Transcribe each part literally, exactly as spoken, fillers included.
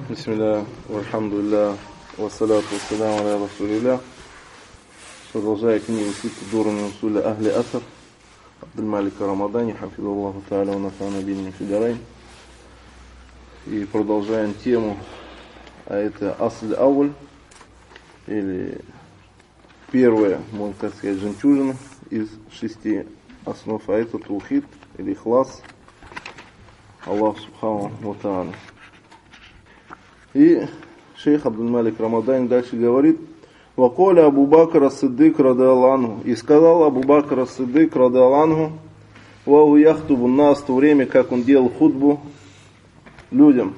Бисмилля, вальхамдулилля, вассаляту вассаляму аля расулилля. Продолжая книгу Ситта Дурами Усуля Ахли Асар Абдуль-Малика Рамадани, хафидаллаху та'аля, ва нафана бильни фидарайн. И продолжаем тему, а это Асль Ауль, или первая, можно так сказать, жемчужина из шести основ, а это Таухид, или Ихлас, Аллах Субхану ва та'аля. И шейх Абдуль-Малик Рамадани дальше говорит: «Ваколя Абу Бакр ас-Сиддик радиаллаху анху». И сказал Абу Бакр ас-Сиддик радиаллаху анху, «Ваху яхтубу нас», в то время, как он делал хутбу людям: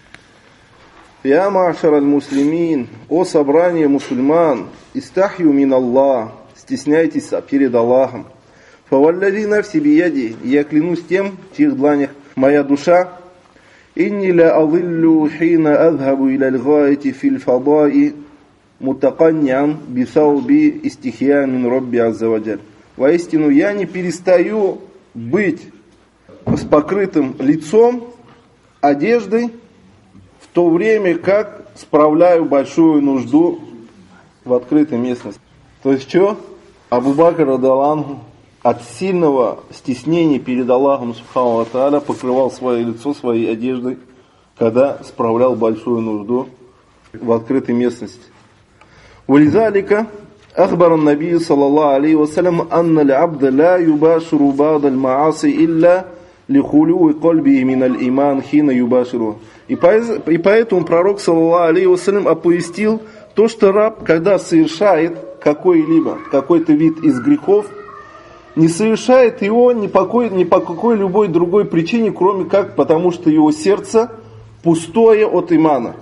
«Я ма'шар аль-муслимин, о собрание мусульман, истахью мин Аллах, стесняйтесь перед Аллахом. Фаваллади нафси бияди, я клянусь тем, в чьих дланях моя душа, инни ла адиллу хина адхабу иля аль-гаяти фил фадаи мутаканнян бисауби истихья мин Робби аззаваджаль». Воистину, я не перестаю быть с покрытым лицом одеждой, в то время как справляю большую нужду в открытой местности. То есть что? Абу Бакр радиаллаху анху от сильного стеснения перед Аллахом Субхану ва Тааля покрывал свое лицо своей одеждой, когда справлял большую нужду в открытой местности. Вализалика ахбар ан-наби саллаллаху алейхи ва саллям анна аль-абда ла юбаширу ба'д аль-ма'аси илля лихулуи кальби мин аль-иман хина юбаширу. И поэтому пророк саллаллаху алейхи ва саллям оповестил то, что раб, когда совершает какой-либо, какой-то вид из грехов, не совершает его ни по, какой, ни по какой любой другой причине, кроме как потому, что его сердце пустое от имана,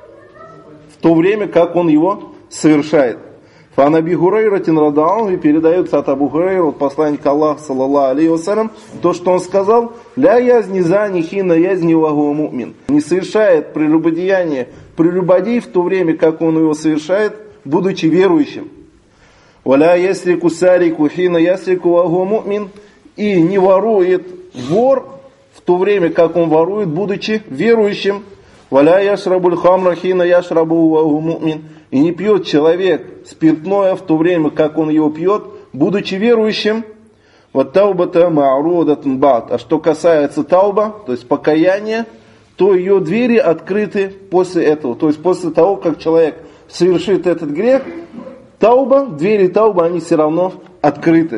в то время как он его совершает. Фан Аби Хурайратин радиаллаху анху, передается от Абу Хурайра, от посланника Аллаха саллаллаху алейхи ва саллям, то, что он сказал: «Ля язни зани хина язни ва хуа му'мин». Не совершает прелюбодеяние прелюбодей в то время, как он его совершает, будучи верующим. «Валя ясрику сарику хина ясрику ва хуа му'мин». И не ворует вор в то время, как он ворует, будучи верующим. «Валя яшрабуль хамра хина яшрабу ва хуа му'мин». И не пьет человек спиртное в то время, как он его пьет, будучи верующим. Вот таубата ма'рудатун ба'д. А что касается тауба, то есть покаяния, то ее двери открыты после этого. То есть после того, как человек совершит этот грех, тауба, двери тауба, они все равно открыты.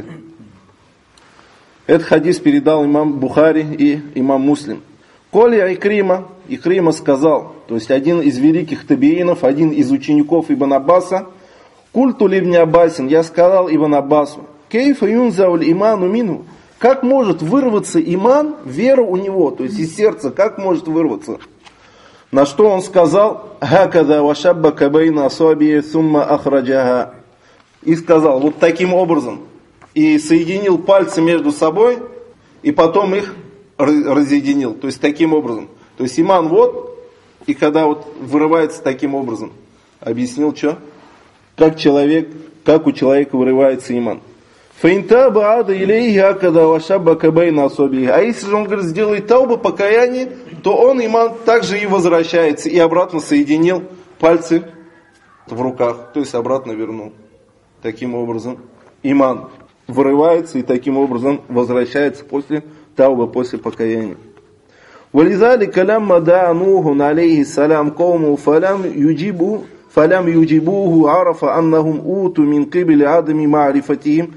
Этот хадис передал имам Бухари и имам Муслим. Коля Икрима, Икрима сказал, то есть один из великих табиинов, один из учеников Ибн Аббаса: «Культу ли ибн Аббасин», я сказал Ибн Аббасу: «Кейфа юнзауль иману мину». Как может вырваться иман, вера у него, то есть из сердца, как может вырваться? На что он сказал: «Хакада вашаббака байна асаби сумма ахраджаха». И сказал вот таким образом, и соединил пальцы между собой, и потом их разъединил, то есть таким образом. То есть иман вот, и когда вот вырывается таким образом. Объяснил, что? Как человек, как у человека вырывается иман. Фаинта баада илейхи акада вашаббака байна асаби. А если же он, говорит, сделает тауба, покаяние, то он, иман, также и возвращается, и обратно соединил пальцы в руках, то есть обратно вернул. Таким образом иман вырывается и таким образом возвращается после тауба, после покаяния. Вализалика лямма да'a Нухун алейхи салям кауму фалям юджибу фалям юджибуху арафа аннахум уту мин кибли адами ма'рифатихим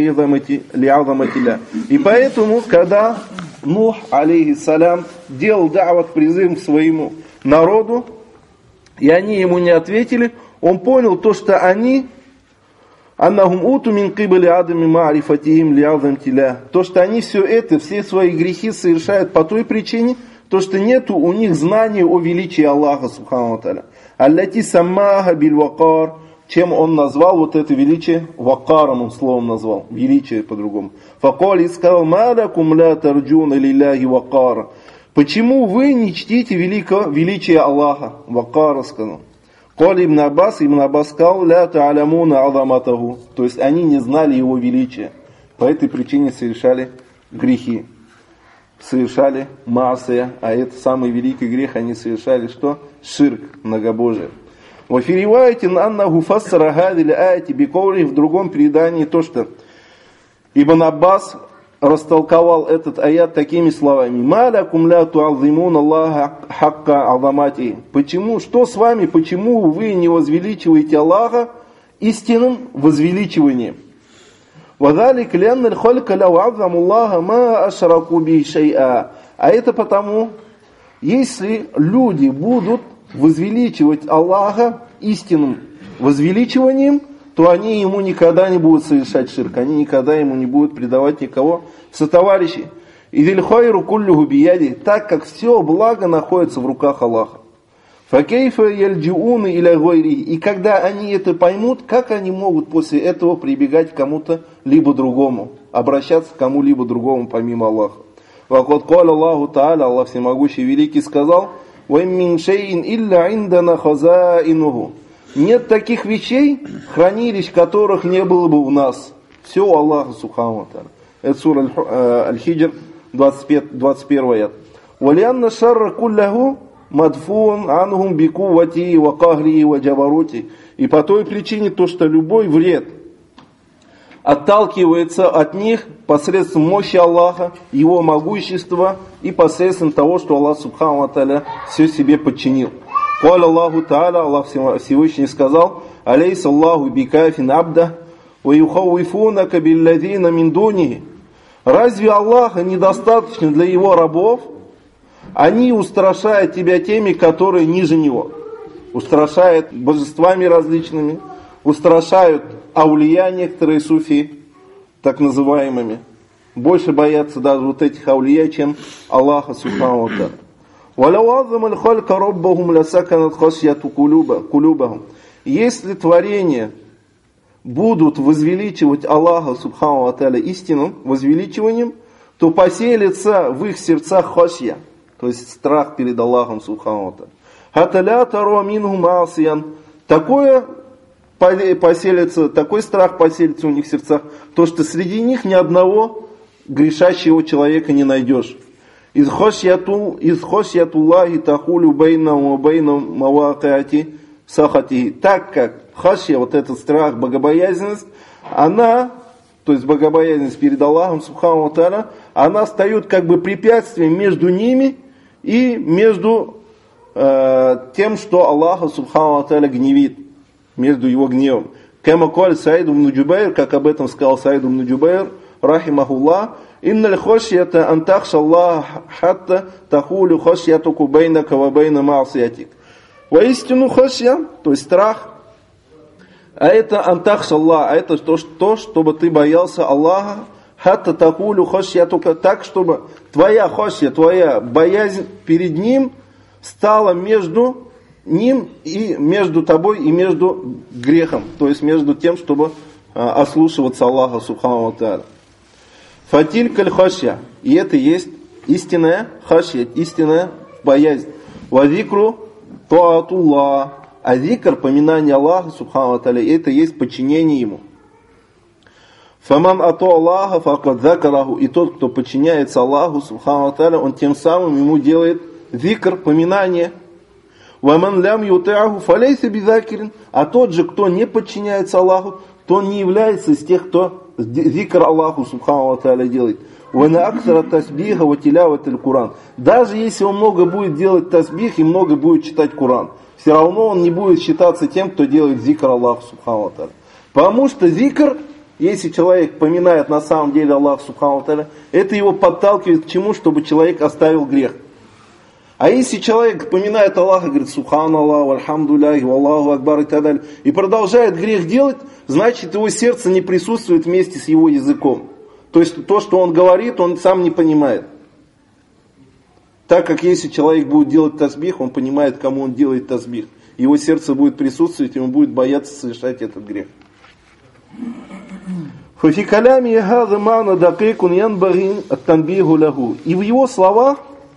ли'азаматилля. И поэтому, когда Нух алейхи салям делал да'ват, призыв к своему народу, и они ему не ответили, он понял то, что они аннахум уту мин кибли адами ма'рифатихим ли'азаматилля, то, что они все это, все свои грехи совершают по той причине, то, что нету у них знания о величии Аллаха Субхану ва Тааля. Аллати саммаха биль вакар, чем он назвал вот это величие? Вакаром он словом назвал, величие по-другому. Факали сказал: «Малакум ла тарджуна лилляхи вакара». Почему вы не чтите великого, величия Аллаха? Вакара сказал. Кали ибн Аббас, ибн Аббас сказал: «Ля та'алямуна азаматаху». То есть они не знали его величия, по этой причине совершали грехи. совершали маасия, а это самый великий грех, они совершали что? Ширк, многобожие. В другом передании то, что Ибн Аббас растолковал этот аят такими словами: почему, что с вами, почему вы не возвеличиваете Аллаха истинным возвеличиванием? А это потому, если люди будут возвеличивать Аллаха истинным возвеличиванием, то они ему никогда не будут совершать ширк, они никогда ему не будут предавать никого сотоварищей. Так как все благо находится в руках Аллаха. И когда они это поймут, как они могут после этого прибегать к кому-то либо другому, обращаться к кому-либо другому помимо Аллаха. Аллах Всемогущий Великий сказал: нет таких вещей, хранилищ которых не было бы у нас. Все у Аллаха Субхану ва Тааля. Это сура Аль-Хиджр, двадцать первый аят. وَلِأَنَّ الشَّرَّ كُلَّهُ مَدْفُونَ عَنْهُمْ بِقُوَّتِهِ وَقَهْرِهِ وَجَبَرُوتِهِ. И по той причине, то, что любой вред отталкивается от них посредством мощи Аллаха, Его могущества и посредством того, что Аллах Субхану ва Тааля все себе подчинил. Каля Аллаху Тааля, Аллах Всевышний сказал: «Алейса Аллаху бикафин абда, ва юхауифунака билладина мин дунихи». Разве Аллаха недостаточно для Его рабов? Они устрашают тебя теми, которые ниже Него. Устрашают божествами различными, устрашают аулия, некоторые суфи, так называемыми. Больше боятся даже вот этих аулия, чем Аллаха Субхану ва Тааля. Если творения будут возвеличивать Аллаха Субхану ва Тааля истинным возвеличиванием, то поселится в их сердцах хашья, то есть страх перед Аллахом Субхану ва Тааля. Такое поселится, такой страх поселится у них в сердцах, то что среди них ни одного грешащего человека не найдешь. Из хошьятуллахи тахулю бейнам ва бейнам мавакати сахати. Так как хашья, вот этот страх, богобоязненность, она, то есть богобоязненность перед Аллахом Субхану ва Тааля, она встает как бы препятствием между ними и между э, тем, что Аллаха Субхану ва Тааля гневит, между его гневом. Кама каль Саид ибн Джубайр, как об этом сказал Саид ибн Джубайр, рахимахуллах: «Инналь хошьята ан тахша Аллах хатта тахулю хошьятуку бейнака ва бейна маасиятик». Воистину хошья, то есть страх, а это ан тахша Аллах, а это то, что, чтобы ты боялся Аллаха, хатта тахулю хошьятука, так, чтобы твоя хошья, твоя боязнь перед Ним стала между Ним и между тобой и между грехом, то есть между тем, чтобы а, ослушиваться Аллаха Субхану ва Тааля. Фатиль каль хашья. И это есть истинная хашья, истинная боязнь. Вазикру таатуллах. А зикр, поминание Аллаха Субхану ва Тааля, это есть подчинение Ему. Фаман ату Аллаха факад закараху. И тот, кто подчиняется Аллаху Субхану ва Тааля, он тем самым ему делает зикр, поминание. Ваман лям ютиаху фалейса бизакирин. А тот же, кто не подчиняется Аллаху, то он не является из тех, кто зикр Аллаху Субхану ва Тааля делает. Даже если он много будет делать тасбих и много будет читать Коран, все равно он не будет считаться тем, кто делает зикр Аллаху Субхану ва Тааля. Потому что зикр, если человек поминает на самом деле Аллаха Субхану ва Тааля, это его подталкивает к чему? Чтобы человек оставил грех. А если человек поминает Аллаха, говорит Субханаллах, вальхамдулляхи, валлаху акбар и так далее, и продолжает грех делать, значит его сердце не присутствует вместе с его языком. То есть то, что он говорит, он сам не понимает. Так как если человек будет делать тасбих, он понимает, кому он делает тасбих. Его сердце будет присутствовать, и он будет бояться совершать этот грех. И в его словах,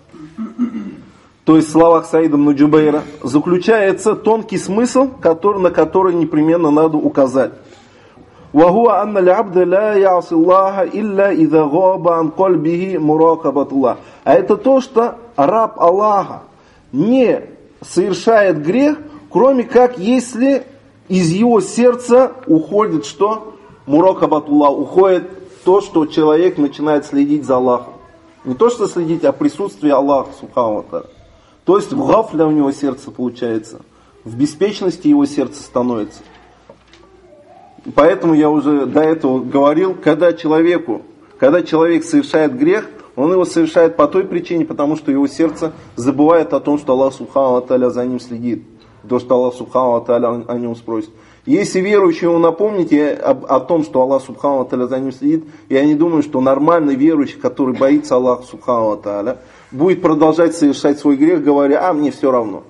то есть в словах Саида ибн Джубайра, заключается тонкий смысл, который, на который непременно надо указать. وهو أن العبد لا يعصي الله إلا إذا غاب عن قلبه مراقبة الله. А это то, что раб Аллаха не совершает грех, кроме как если из его сердца уходит что? Муракабатуллах, уходит то, что человек начинает следить за Аллахом. Не то, что следить, а присутствие Аллаха, субхану ва тааля. То есть в гафля у него сердце получается, в беспечности его сердце становится. Поэтому я уже до этого говорил, когда человеку, когда человек совершает грех, он его совершает по той причине, потому что его сердце забывает о том, что Аллах субхану ва тааля за ним следит. То, что Аллах субхану ва тааля о нем спросит. Если верующему напомните о, о том, что Аллах субхану ва тааля за ним следит, я не думаю, что нормальный верующий, который боится Аллаха субхану ва тааля, будет продолжать совершать свой грех, говоря: а мне все равно.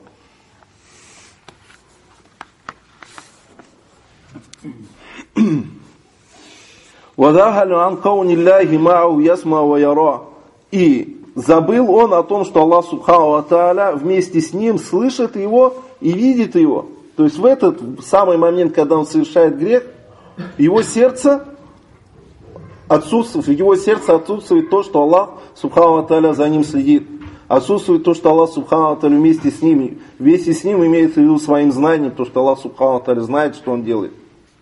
И забыл он о том, что Аллах субхану ва тааля вместе с ним слышит его и видит его. То есть в этот самый момент, когда он совершает грех, его сердце отсутствует, в его сердце отсутствует то, что Аллах субхану ва тааля за ним следит. Отсутствует то, что Аллах субхану ва тааля вместе с ним, вместе с ним имеет в виду своим знанием, то, что Аллах субхану ва тааля знает, что он делает.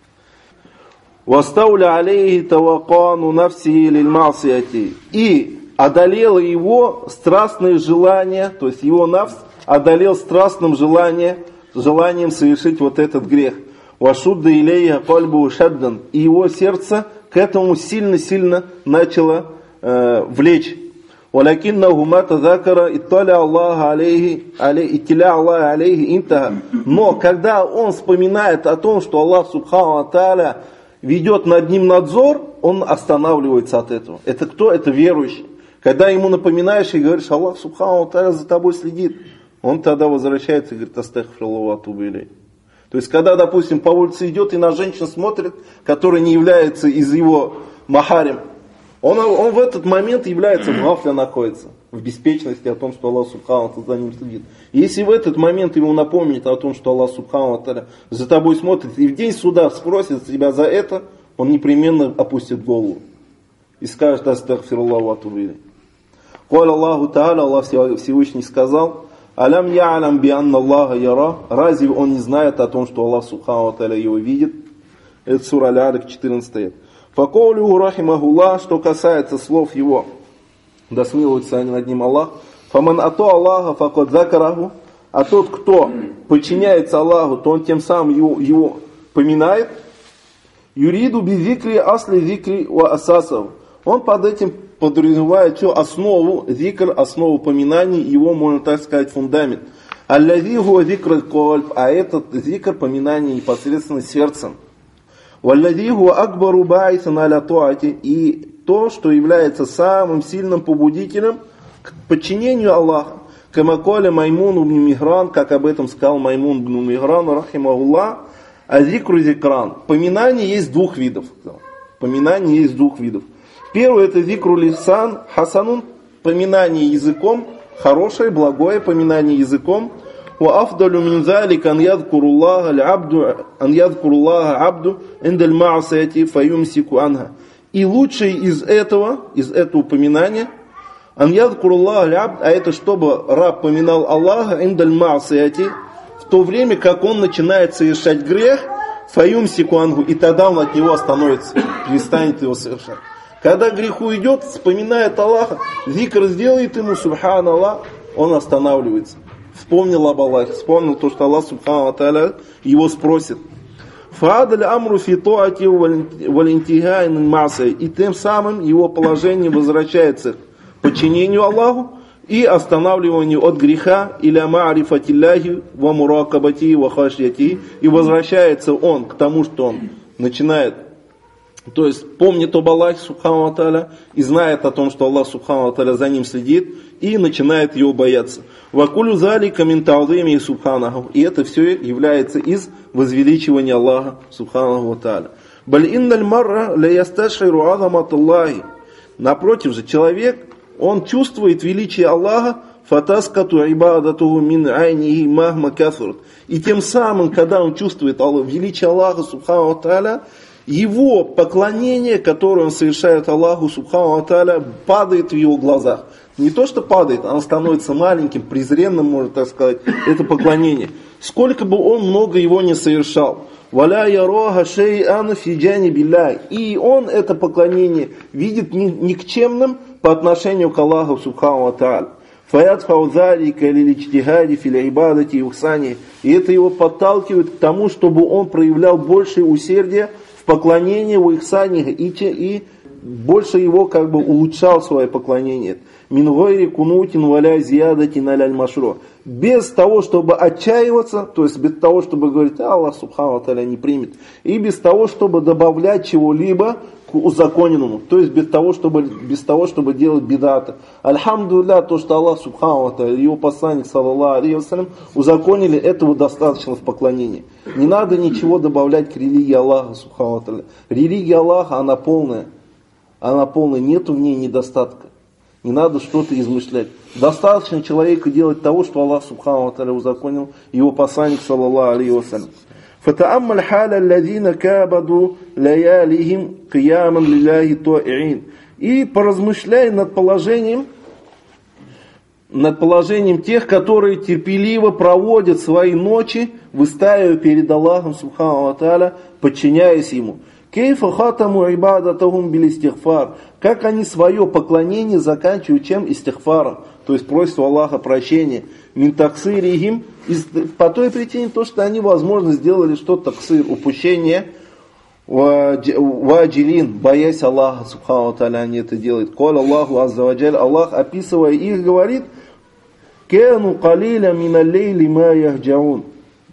«Вастауля алейхи тавакану нафсихи лиль-ма'сияти». И одолело его страстное желание, то есть его нафс одолел страстным желанием, желанием совершить вот этот грех. «Вашудда илейха кальбу шаддан». И его сердце к этому сильно-сильно начало э, влечь. «Валякиннаху ма тазакара итталя Аллаха алейхи, иттиля Аллаха алейхи интаха». Но когда он вспоминает о том, что Аллах субхану ва тааля ведет над ним надзор, он останавливается от этого. Это кто? Это верующий. Когда ему напоминаешь и говоришь: Аллах субхану ва тааля за тобой следит, он тогда возвращается и говорит: астагфируллах ва атубу илейх. То есть, когда, допустим, по улице идет и на женщину смотрит, которая не является из его махарим, он, он в этот момент является в гафле, находится, в беспечности о том, что Аллах субхану ва тааля за ним следит. Если в этот момент ему напомнит о том, что Аллах субхану ва тааля за тобой смотрит, и в день суда спросит тебя за это, он непременно опустит голову и скажет: астагфируллах ва атубу илейх. Каля Аллаху тааля, Аллах Всевышний сказал: «Алям я'алям би анна Аллаха яра». Разве он не знает о том, что Аллах субхану ва тааля его видит? Это сура Аль-Алик, четырнадцатый аят. Факаулюху рахимахуллах, что касается слов его, да смилуется над ним Аллах. Фаман ато Аллаха факад закараху. А тот, кто подчиняется Аллаху, то он тем самым его, его поминает. Юриду би зикри асли зикри ва асасаху. Он под этим подразумевает что? Основу, зикр, основу поминаний, его, можно так сказать, фундамент. Аллази хуа зикр кальб, а этот зикр поминания непосредственно сердцем. Валлази хуа акбару баисан аля туати, и то, что является самым сильным побудителем к подчинению Аллаха. Камаколя Маймун ибн Мигран, как об этом сказал Маймун ибн Мигран, рахимахуллах, а зикру зикран. Поминание есть двух видов. Поминание есть двух видов. Первый — это зикру лисан хасанун, поминание языком, хорошее, благое поминание языком. Ва афдалю мин залика ан ядкуруллаха аль-абду ан ядкуруллаха абду индаль ма'сияти фаюмсику анха. И лучшее из этого, из этого упоминания, ан ядкуруллаха аль-абд, а это чтобы раб поминал Аллаха индаль ма'сияти, в то время как он начинает совершать грех, фаюмсику анху, и тогда он от него остановится, перестанет его совершать. Когда грех уйдет, вспоминает Аллаха, зикр сделает ему, субханаллах, он останавливается. Вспомнил об Аллахе, вспомнил то, что Аллах субхану ва тааля его спросит. Фаадаль амру фи туати валентихай мин ма'сия. И тем самым его положение возвращается к подчинению Аллаху и останавливанию от греха иля ма'рифатилляхи ва муракабати ва хашьяти. И возвращается он к тому, что он начинает, то есть помнит об Аллахе субхану ва тааля и знает о том, что Аллах субхану ва тааля за ним следит, и начинает его бояться. Вакулю залика мин та'зими субханаху. И это все является из возвеличивания Аллаха субхану ва тааля. Баль инналь марра ля ясташиру азаматаллахи. Напротив же, человек, он чувствует величие Аллаха, фатаскату ибадатуху мин айнихи махма кафурат. И тем самым, когда он чувствует величие Аллаха субхану ва тааля, его поклонение, которое он совершает Аллаху Субхану ва Тааля, падает в его глазах. Не то, что падает, оно становится маленьким, презренным, можно так сказать, это поклонение. Сколько бы он много его не совершал. «Валя ярога шей'ан фи джанибилляхи». И он это поклонение видит никчемным по отношению к Аллаху Субхану ва Тааля. «Фаядфау залика лиличтихади фил ибадати и ухсани». И это его подталкивает к тому, чтобы он проявлял большее усердие в поклонении, в ихсане, и, и больше его как бы улучшал свое поклонение. «Мин гайри кунутин валя зиядатин аляль машро». Без того, чтобы отчаиваться, то есть без того, чтобы говорить, Аллах Субхану ва Тааля не примет, и без того, чтобы добавлять чего-либо к узаконенному, то есть без того, чтобы, без того, чтобы делать бидата. Альхамдулилля, то, что Аллах Субхану ва Тааля, его посланник, саллаллаху алейхи ва саллям, узаконили, этого достаточно в поклонении. Не надо ничего добавлять к религии Аллаха Субхану ва Тааля. Религия Аллаха, она полная, она полная, нету в ней недостатка. Не надо что-то измышлять. Достаточно человеку делать того, что Аллах Субхану ва Тааля узаконил, его посланник, саллаллаху алейхи ва саллям. فَتَأَمَّلْ حَالَ الَّذِينَ كَابَدُوا لَيَالِهِمْ قِيَامًا لِلَّهِ طَائِعِينَ. И поразмышляй над положением, над положением тех, которые терпеливо проводят свои ночи, выстаивая перед Аллахом Субхану ва Тааля, подчиняясь Ему. Кейфа хатаму ибадатахум бил истигфар. Как они свое поклонение заканчивают чем? Истигфаром. То есть просят у Аллаха прощения. Мин таксирихим. По той причине, то, что они, возможно, сделали что-то таксир, упущение. Ваджилин, боясь Аллаха, Субхану ва Тааля, они это делают. Кол Аллаху азза ва джаль. Аллах, описывая их, говорит: Кену калиля миналлейли ма яхджаун.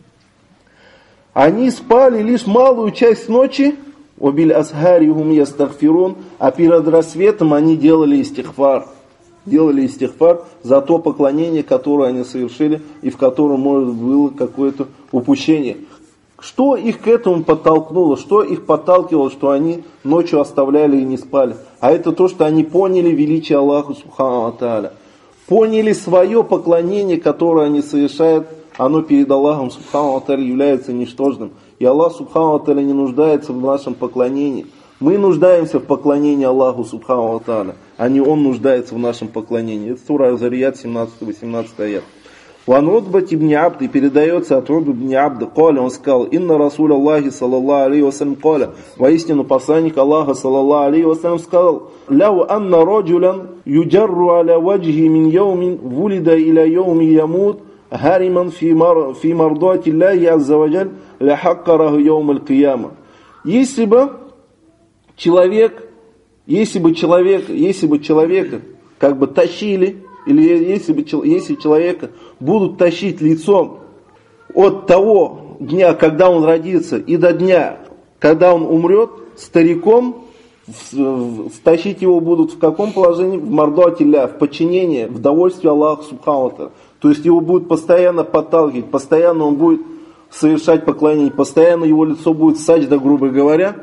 Они спали лишь малую часть ночи. Обиль асхарихум ястагфирун, а перед рассветом они делали истигфар. Делали истигфар за то поклонение, которое они совершили, и в котором, может, было какое-то упущение. Что их к этому подтолкнуло, что их подталкивало, что они ночью оставляли и не спали? А это то, что они поняли величие Аллаха Субхану ва Тааля. Поняли свое поклонение, которое они совершают, оно перед Аллахом Субхану ва Тааля является ничтожным. И Аллах Субхану ва Тааля не нуждается в нашем поклонении. Мы нуждаемся в поклонении Аллаху Субхану ва Тааля, а не Он нуждается в нашем поклонении. Это сура Азарият, семнадцатый-восемнадцатый аят. Ван Утбат ибн Абд, и передается от Утбы ибн Абда, Коля, он сказал: Инна Расуль Аллахи, саллаллаху алейхи ва саллям, Коля, воистину посланник Аллаха, саллаллаху алейхи ва саллям, сказал: Ляу анна раджулян юджарру аля ваджхи мин яумин вулида иля яуми ямут хариман фи мардати Аллахи азза ва джаль ля хаккараху яум аль-кияма. Если бы человек, если бы человек, если бы человека как бы тащили, или если бы если человека будут тащить лицом от того дня, когда он родится, и до дня, когда он умрет, стариком, тащить его будут в каком положении? В мардатилля, в подчинении, в довольстве Аллаха Субхану ва Тааля. То есть его будут постоянно подталкивать, постоянно он будет совершать поклонение, постоянно его лицо будет саджда, грубо говоря,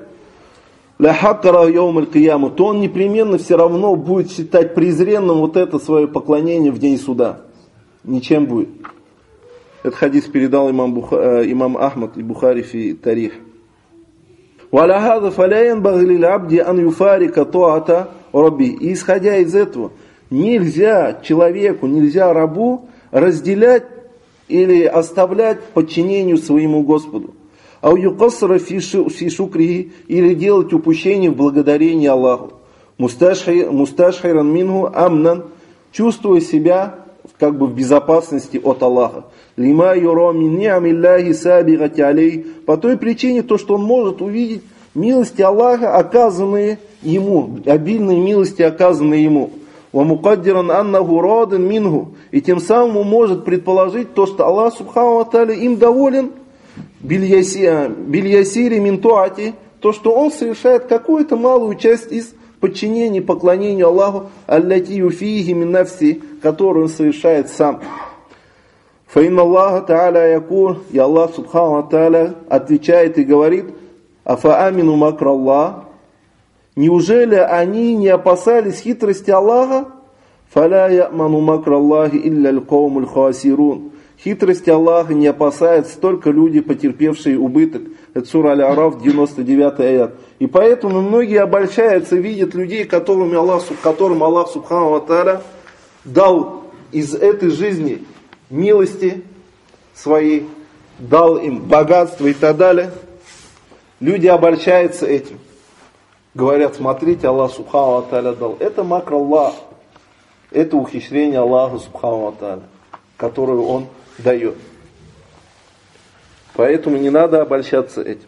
то он непременно все равно будет считать презренным вот это свое поклонение в день суда. Ничем будет. Этот хадис передал имам, Буха, э, имам Ахмад и Бухари фи Тарих. И исходя из этого, нельзя человеку, нельзя рабу разделять или оставлять подчинению своему Господу. Или делать упущение в благодарении Аллаху. Мусташхиран минху амнан, чувствуя себя как бы в безопасности от Аллаха. Лима юра мин ни'амиллахи сабигати алей, по той причине, то, что он может увидеть милости Аллаха, оказанные ему, обильные милости, оказанные ему. Ва мукаддиран аннаху радин минху, и тем самым он может предположить то, что Аллах Субхану ва Тааля им доволен. Бильясири минтуати, то, что он совершает какую-то малую часть из подчинения, поклонению Аллаху, аллати юфихи мин нафси, которую он совершает сам. Фаинна Аллаха Тааля якур, и Аллах Субхану ва Тааля отвечает и говорит: Афа амину макр Аллах, неужели они не опасались хитрости Аллаха? Фаля яману макр Аллахи илля аль-каумуль хасирун. Хитрости Аллаха не опасаются только люди, потерпевшие убыток. Это сура Аль-Араф, девяносто девятый аят. И поэтому многие обольщаются, видят людей, которым Аллах, которым Аллах Субхану ва Тааля дал из этой жизни милости своей, дал им богатство и так далее. Люди обольщаются этим. Говорят, смотрите, Аллах Субхану ва Тааля дал. Это макр Аллах. Это ухищрение Аллаха Субхану ва Тааля, которое Он дает. Поэтому не надо обольщаться этим.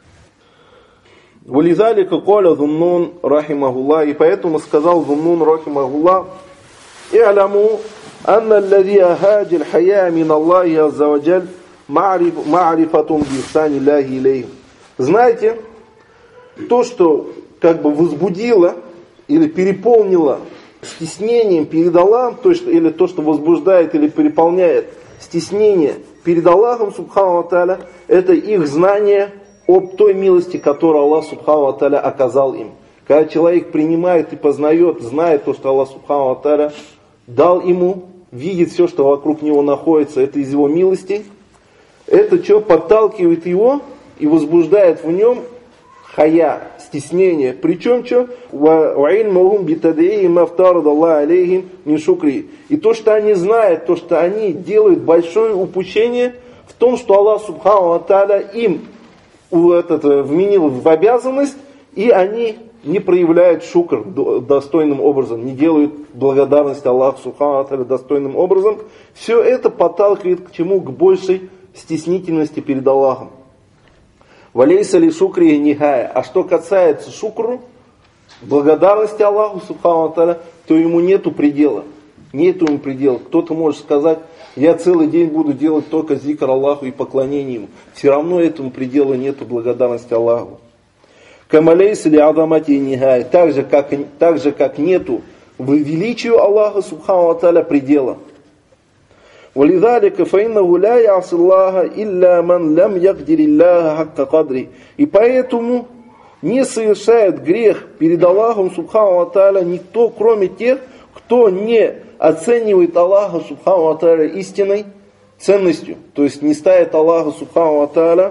Вализалика коля Зуннун рахимахуллах. И поэтому сказал Зуннун рахимахуллах: «И'ламу анна аллади ахаджи аль-хая мин Аллахи азза ва джаль ма'рифатун би ихсани Аллахи илейхим». Знаете, то, что как бы возбудило или переполнило стеснением перед Аллахом, то, что, или то, что возбуждает или переполняет стеснение перед Аллахом Субхану ва Тааля, это их знание об той милости, которую Аллах Субхану ва Тааля оказал им. Когда человек принимает и познает, знает то, что Аллах Субхану ва Тааля дал ему, видит все, что вокруг него находится, это из его милости, это что подталкивает его и возбуждает в нем хая, стеснение. Причем что? И то, что они знают, то, что они делают большое упущение в том, что Аллах Субхану ва Тааля им этот, вменил в обязанность, и они не проявляют шукр достойным образом, не делают благодарность Аллаху Субхану ва Тааля достойным образом. Все это подталкивает к чему? К большей стеснительности перед Аллахом. Валейса ли шукри нихая. А что касается шукру, благодарности Аллаху Субхану ва Тааля, то ему нету предела. Нету ему предела. Кто-то может сказать: я целый день буду делать только зикр Аллаху и поклонение ему. Все равно этому предела нету благодарности Аллаху. Камалейса ли адамати нихая. Так же, как, так же, как нету в величию Аллаха Субхану ва Тааля предела. وَلِذَلِكَ فَإِنَّهُ لَا يَعْصِ اللَّهَ إِلَّا مَنْ لَمْ يَقْدِرِ اللَّهَ حَقَّ قَدْرِهِ. И поэтому не совершает грех перед Аллахом Субхану ва Тааля никто, кроме тех, кто не оценивает Аллаха Субхану ва Тааля истинной ценностью. То есть не ставит Аллаха Субхану ва Тааля,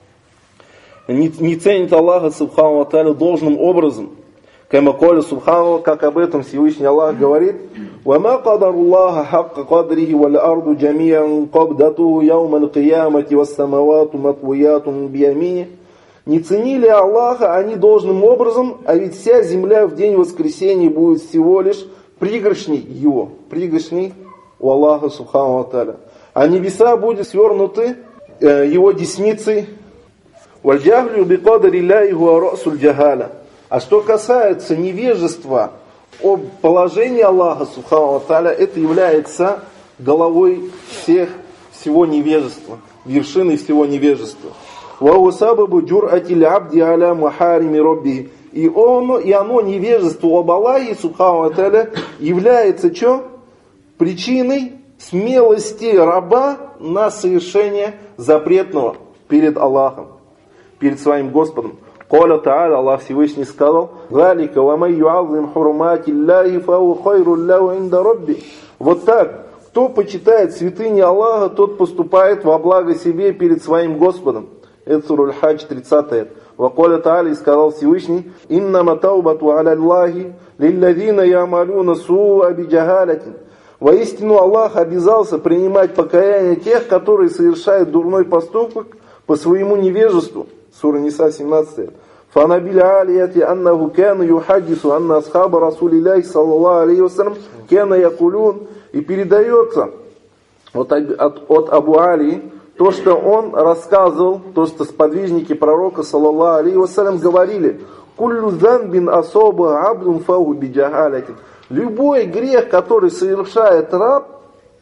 не, не ценит Аллаха Субхану ва Тааля должным образом. Кама коля Субхану, как об этом Всевышний Аллах говорит: وَمَا قَدَرُ اللَّهَ حَقَّ قَدْرِهِ وَالْأَرْضُ جَمِيعًا قَبْضَتُهُ يَوْمَ الْقِيَامَةِ وَالسَّمَوَاتُ مَطْوِيَّاتٌ بِيَمِينِهِ. Не ценили Аллаха они должным образом, а ведь вся земля в день воскресения будет всего лишь пригоршней его, пригоршней у Аллаха Субхану ва Тааля. А небеса будут свернуты э, его десницей. وَالْجَهْلُ بِقَدْرِ اللَّهِ هُوَ رَأْسُ الْجَهَالَةِ. А что касается невежества об положении Аллаха Субхану ва Тааля, это является головой всех, всего невежества, вершиной всего невежества. وَهُسَبَبُ جُرْأَةِ الْعَبْدِ عَلَى مَحَارِمِ رَبِّهِ. И, он, и оно, невежество об Аллахе Субхану ва Тааля, является что? Причиной смелости раба на совершение запретного перед Аллахом, перед своим Господом. Коля Тааля, Аллах Всевышний сказал: «Галика ва май ю'аззим хурумати Аллахи фаху хайру лаху инда рабби». Вот так, кто почитает святыни Аллаха, тот поступает во благо себе перед своим Господом. Это сура Аль-Хадж, тридцатый аят. Ва Коля Тааля, сказал Всевышний: «Иннама таубату аля Аллахи лилладзина ямалюна суа биджахалатин». Воистину Аллах обязался принимать покаяние тех, которые совершают дурной поступок по своему невежеству. Сура Ниса, семнадцатый аят. فَنَبِلَ عَلِيَةِ أَنَّهُ كَانَ يُحَدِّثُ أَنَّ أَصْحَابَ رَسُولِ اللَّهِ صَلَّى اللَّهُ عَلَيْهِ وَسَلَّمَ كَانَ يَقُولُونَ. И передается от, от, от Абу Али то, что он рассказывал, то, что сподвижники пророка саллаллаху алейхи вассалям говорили: «Куллю занбин асоба абдун фаху биджахалятин». Любой грех, который совершает раб,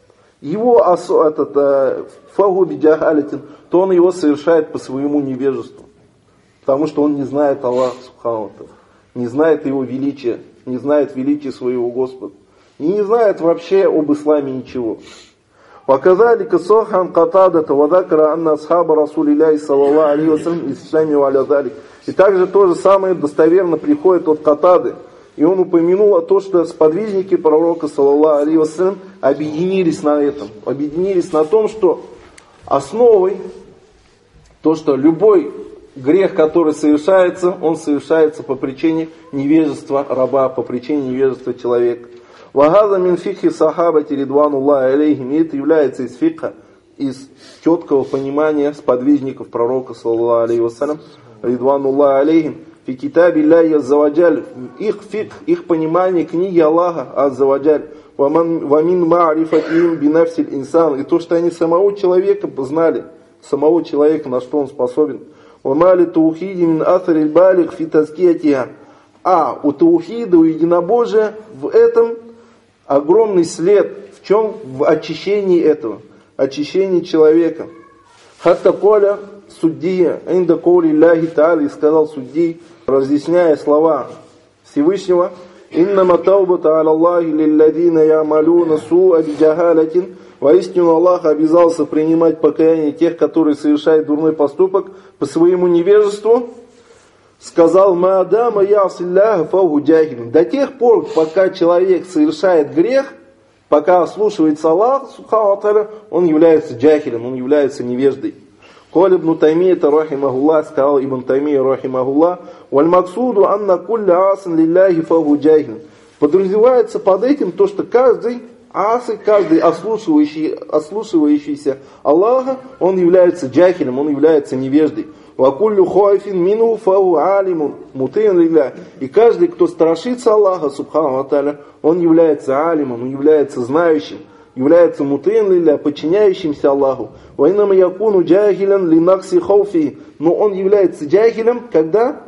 его этот фаху биджахалятин, то он его совершает по своему невежеству. Потому что он не знает Аллаха Субхану ва Тааля, не знает его величия, не знает величия своего Господа. И не знает вообще об исламе ничего. وَكَذَلِكَ صَحًا قَتَادَةَ وَذَكَرَ أَنَّ أَصْحَابَ رَسُولِ اللَّهِ صَلَّى اللَّهُ عَلَيْهِ وَسَلَّمَ إِسْلَامِ وَعَلَى ذَلِكَ. И также то же самое достоверно приходит от Катады. И он упомянул о том, что сподвижники пророка саллаллаху алейхи вассалям объединились на этом. Объединились на том, что основой, то, что любой грех, который совершается, он совершается по причине невежества раба, по причине невежества человека. Вагаза мин фикхи сахабати ридвануллахи алейхим. И это является из фикха, из четкого понимания сподвижников пророка, саллаллаху алейхи вассалям, ридвануллахи алейхим, фи китаби Аллахи аззаваджаль, их фикх, их понимание книги Аллаха аззаваджаль, вамин ма'рифатихим бинафсиль инсан, и то, что они самого человека познали, самого человека, на что он способен. Вамали таухиди мин атharиль балих фи тазкиятиха. А у таухида, у единобожия в этом огромный след. В чем? В очищении этого. Очищении человека. Хатта коля суддия, инда коли ляхи та'али, сказал суддий, разъясняя слова Всевышнего, иннама таубата аля Аллахи лилладина ямалюна су'a биджахалатин. Воистину Аллах обязался принимать покаяние тех, которые совершают дурной поступок по своему невежеству. Сказал: «Маадама ясилляха фаху джахилин». До тех пор, пока человек совершает грех, пока ослушивается Аллах, субхану ва тааля, он является джахилем, он является невеждой. Каль ибн Таймия рахимахуллах, сказал Ибн Таймия рахимахуллах, «Валь максуду анна кулля асан лилляхи фаху джахилин». Подразумевается под этим то, что каждый асы, каждый ослушивающий, ослушивающийся Аллаха, он является джахилем, он является невеждой. Вакуллю хойфин мину фау алимун мутин лилля. И каждый, кто страшится Аллаха, субхану ва тааля, он является алимом, он является знающим, является мутин лилля, подчиняющимся Аллаху. Вайнама якуну джахилен линакси хауфи. Но он является джахилем, когда,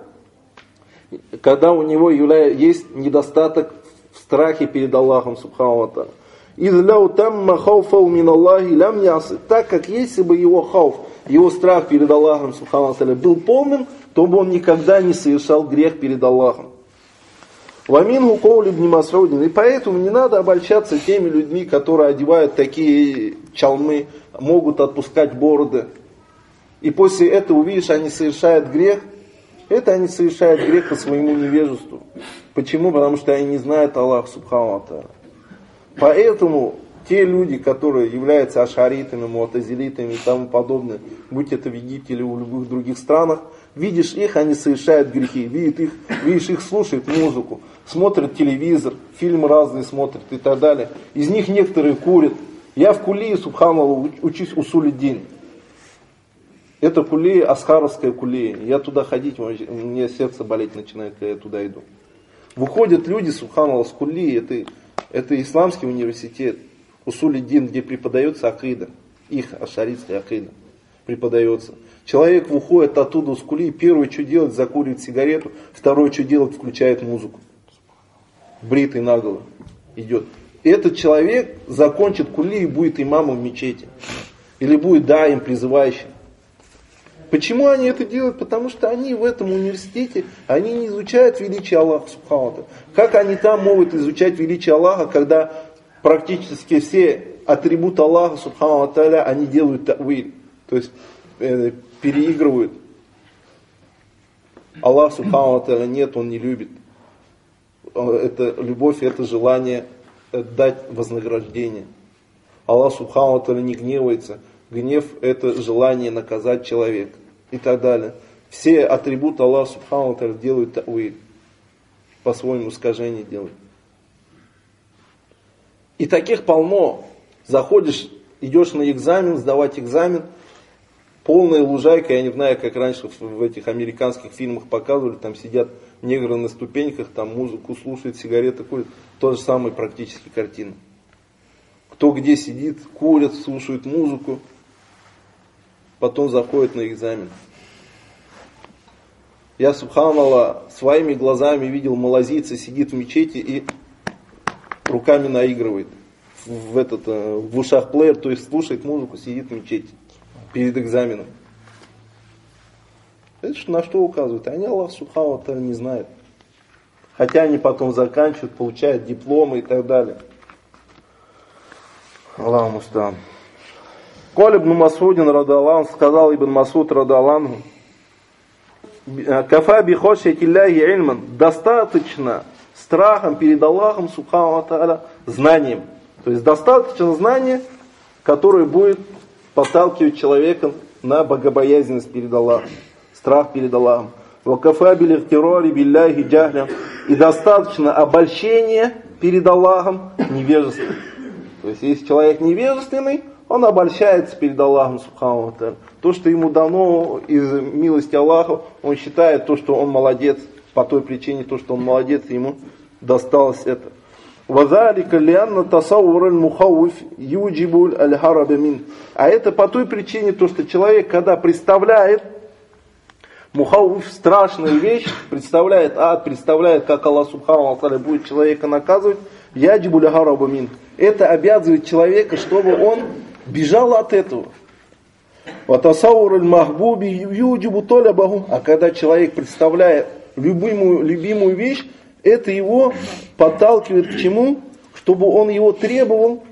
когда у него является, есть недостаток в страхе перед Аллахом, субхану ва тааля. Изляу тамма хауфау мин Аллахи лям ясы. Так как если бы его хауф, его страх перед Аллахом, субхану ва тааля, был полным, то бы он никогда не совершал грех перед Аллахом. Вамингу коули ибн Мас'удин. И поэтому не надо обольщаться теми людьми, которые одевают такие чалмы, могут отпускать бороды. И после этого, увидишь, они совершают грех. Это они совершают грех по своему невежеству. Почему? Потому что они не знают Аллаха, субхану ва тааля. Поэтому те люди, которые являются ашаритами, муатазилитами и тому подобное, будь это в Египте или в любых других странах, видишь их, они совершают грехи, видишь их, видишь их, слушают музыку, смотрят телевизор, фильмы разные смотрят и так далее. Из них некоторые курят. Я в Кулии, субханаллах, учусь усуль-ад-дин. Это Кулия, Асхаровская Кулия. Я туда ходить, у меня сердце болеть начинает, когда я туда иду. Выходят люди, субханаллах, с Кулии, это, это исламский университет, усуль-ад-дин, где преподается акида, их ашаритская акида преподается. Человек выходит оттуда с Кулии, первое, что делает, закуривает сигарету, второе, что делает, включает музыку. Бритый наголо идет. Этот человек закончит Кулию и будет имамом в мечети. Или будет даим, призывающим. Почему они это делают? Потому что они в этом университете, они не изучают величие Аллаха, субхану ва тааля. Как они там могут изучать величие Аллаха, когда практически все атрибуты Аллаха, субхану ва тааля, они делают тавиль, то есть э, переигрывают. Аллах, субхану ва тааля, нет, он не любит. Это любовь, это желание дать вознаграждение. Аллах, субхану ва тааля, не гневается. Гнев – это желание наказать человека и так далее. Все атрибуты Аллаха, субхану ва тааля, делают тавиль, по-своему искажение делают. И таких полно. Заходишь, идешь на экзамен, сдавать экзамен, полная лужайка, я не знаю, как раньше в этих американских фильмах показывали, там сидят негры на ступеньках, там музыку слушают, сигареты курят. То же самое практически картина. Кто где сидит, курят, слушают музыку, потом заходят на экзамен. Я, субханаллах, своими глазами видел, малазийца сидит в мечети и руками наигрывает в, этот, в ушах плеер, то есть слушает музыку, сидит в мечети перед экзаменом. Это на что указывает? Они Аллах, субхану ва тааля, не знают. Хотя они потом заканчивают, получают дипломы и так далее. Аллаху мустаан. Каль ибн Мас'удин радиаллаху, сказал Ибн Мас'уд радиаллаху, кафа би хошьятиллахи ильман, достаточно страхом перед Аллахом, субхану ва тааля, знанием. То есть достаточно знания, которое будет подталкивать человека на богобоязненность перед Аллахом, страх перед Аллахом. وَكَفَى بِالْإِغْتِرَارِ بِاللَّهِ جَهْلًا. И достаточно обольщения перед Аллахом невежественным. То есть, если человек невежественный, он обольщается перед Аллахом, субхану ва тааля. То, что ему дано из милости Аллаха, он считает то, что он молодец, по той причине, то, что он молодец, ему досталось это. وَذَلِكَ لِأَنَّ تَصَوُّرَ الْمُخَوِّفِ يُوجِبُ الْحَرَبَ مِنْهُ. А это по той причине, то, что человек, когда представляет мухауф, страшную вещь, представляет ад, представляет, как Аллах субхану ва тааля будет человека наказывать, яджибу ляхараба мин. Это обязывает человека, чтобы он бежал от этого. Ватасаур аль-махбуби юджибу толябаху. А когда человек представляет любимую, любимую вещь, это его подталкивает к чему? Чтобы он его требовал,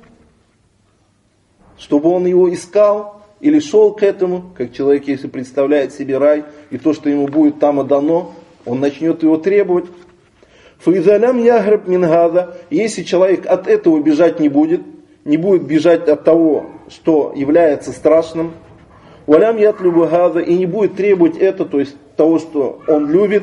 чтобы он его искал, или шел к этому, как человек, если представляет себе рай, и то, что ему будет там дано, он начнет его требовать. Фаизалям яграб мингада. Если человек от этого бежать не будет, не будет бежать от того, что является страшным, валям ятлюбу гада, и не будет требовать это, то есть того, что он любит,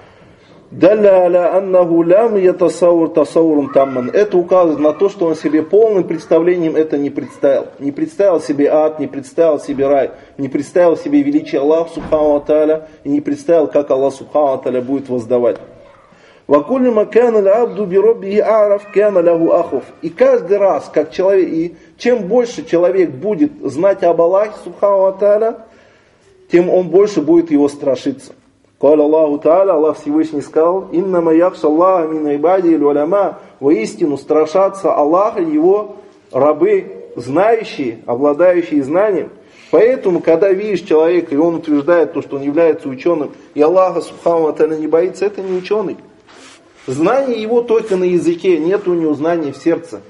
далля аннаху лям ятасаур тасаурун тамман. Это указывает на то, что он себе полным представлением это не представил. Не представил себе ад, не представил себе рай, не представил себе величие Аллаха субхану ва тааля, и не представил, как Аллах субхану ва тааля будет воздавать. وَكُلِّ مَا كَانَ الْعَبْدُ بِرَبِّهِ أَعْرَفْ كَانَ لَهُ أَخُفْ. И каждый раз, как человек, и чем больше человек будет знать об Аллахе субхану ва тааля, тем он больше будет его страшиться. قال الله تعالى, Аллах Всевышний сказал, «Иннама яхша Аллаха мин ибади аль-уляма». Воистину страшатся Аллаха его рабы, знающие, обладающие знанием. Поэтому, когда видишь человека, и он утверждает то, что он является ученым, и Аллаха субхану ва тааля не боится, это не ученый. Знание его только на языке, нет у него знаний в сердце.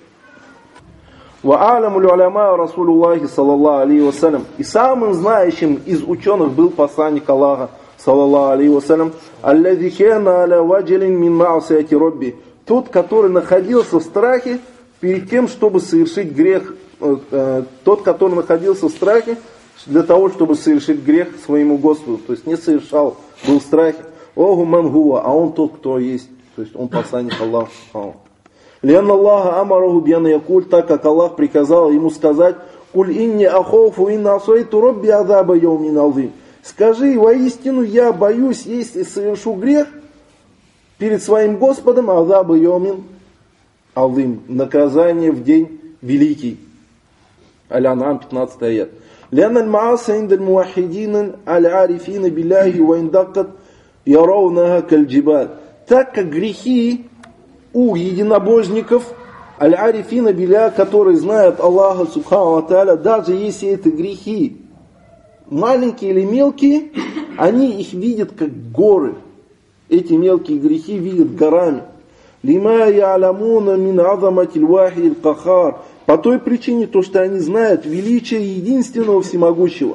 وَأَعْلَمُ الْعُلَمَاءُ رَسُولُ اللَّهِ صلى الله عليه وسلم. И самым знающим из ученых был посланник Аллаха, саллаллаху алейхи вассалям, «Аллази кана аля ваджалин мин ма'сияти робби». Тот, который находился в страхе перед тем, чтобы совершить грех, э, тот, который находился в страхе для того, чтобы совершить грех своему Господу, то есть не совершал, был в страхе. «Огу мангуа», а он тот, кто есть, то есть он посланник Аллаха. «Лианна Аллаха амараху бьяна якуль», так как Аллах приказал ему сказать, «Куль инни ахофу инна асуайту робби азаба йаумин азим». Скажи, воистину я боюсь, если совершу грех перед своим Господом, азаба йаумин азим, наказание в день великий. Аль-Ан'ам, пятнадцатый аят. «Лианна аль-мааса инда аль-муахидина аль-арифина билляхи ва индакат яроунаха каль-джибаль». Так как грехи у единобожников, аль-арифина билля, которые знают Аллаха субхану ва тааля, даже если это грехи маленькие или мелкие, они их видят как горы. Эти мелкие грехи видят горами. Лима я'ламуна мин азаматил вахидил кахар. По той причине, то, что они знают величие единственного всемогущего.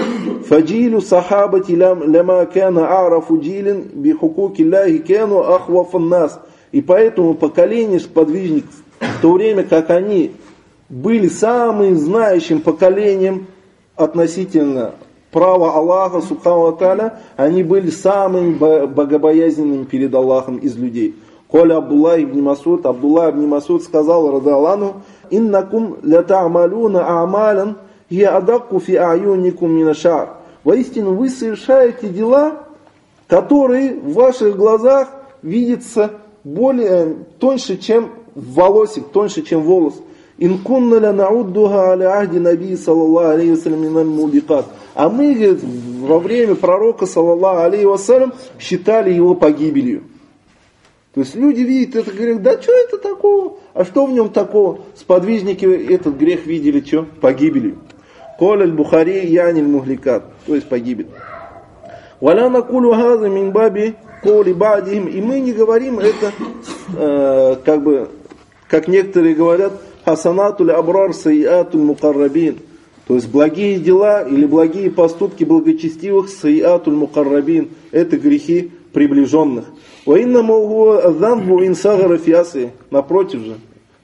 Фаджилу сахабати лама кана а'рафу джилин бихукуки лахи кану ахвафан нас. И поэтому поколение сподвижников, в то время как они были самым знающим поколением относительно права Аллаха субхану ва тааля, они были самыми богобоязненными перед Аллахом из людей. Коля Абдулла ибн Масуд, Абдулла ибн Масуд сказал, радаллаху, «Иннакум лята'малуна а'малян хия адакку фи аюникум мина шар». Воистину вы совершаете дела, которые в ваших глазах видятся более тоньше, чем волосик, тоньше, чем волос. «Инкунна ля науддуха аля ахди наби саллаллаху алейхи вассалям миналь мубикат». А мы, говорит, во время пророка саллаллаху алейхи вассалям считали его погибелью. То есть люди видят это, говорят, да что это такого? А что в нем такого? Сподвижники этот грех видели, что? Погибелью. «Коля аль-Бухари яниль мухликат», то есть погибель. «Валя накулу газа мин баби коли бадихим». И мы не говорим это, э, как бы, как некоторые говорят, «хасанатуль абрар сайятуль мукаррабин». То есть благие дела или благие поступки благочестивых сайятуль мукаррабин. Это грехи приближенных. Напротив же,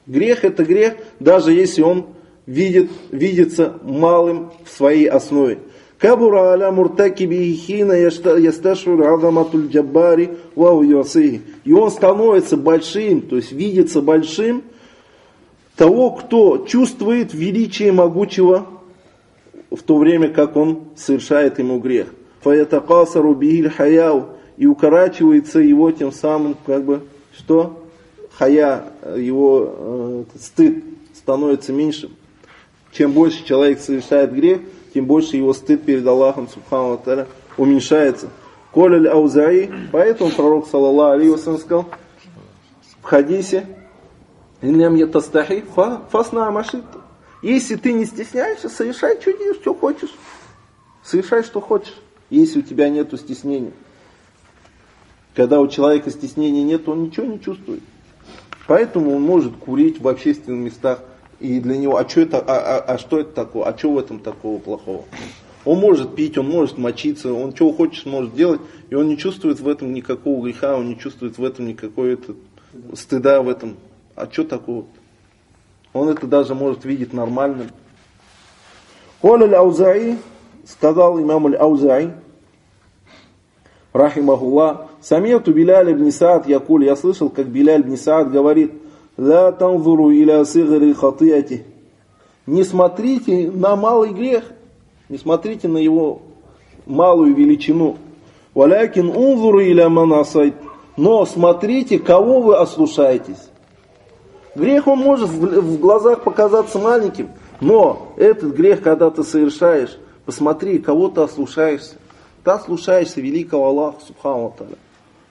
Грех это грех, даже если он видит, видится малым в своей основе. Кабура аля муртакиби хина ясташур азаматуль джаббари ва уясихи. И он становится большим, то есть видится большим того, кто чувствует величие могучего в то время, как он совершает ему грех. Фаятакасару бихиль хаяу. И укорачивается его тем самым, как бы, что? Хая, его э, стыд становится меньше. Чем больше человек совершает грех, тем больше его стыд перед Аллахом Субхану ва Тааля уменьшается. Коль аузаи, поэтому пророк саллаллаху алейхи ва саллям сказал в хадисе: «Инням ятастахи фасна машит». Если ты не стесняешься, совершай, что делаешь, что хочешь. Совершай, что хочешь, если у тебя нету стеснения. Когда у человека стеснения нет, он ничего не чувствует. Поэтому он может курить в общественных местах. И для него, а что это, а, а, а что это такое? А что в этом такого плохого? Он может пить, он может мочиться, он чего хочет может делать, и он не чувствует в этом никакого греха, он не чувствует в этом никакой это, стыда в этом. А что такого? Он это даже может видеть нормальным. Коль аль-Аузаи, сказал имам аль-Аузаи, рахимахуллах, самиату Биляль ибн Саад якуль, я слышал, как Биляль ибн Саад говорит: «Ла танзуру иля сигри хатияти». Не смотрите на малый грех, не смотрите на его малую величину. «Валякин унзуру иля ман асайт». Но смотрите, кого вы ослушаетесь. Грех, он может в глазах показаться маленьким, но этот грех, когда ты совершаешь, посмотри, кого ты ослушаешься. Ты ослушаешься великого Аллаха Субхану ва Тааля.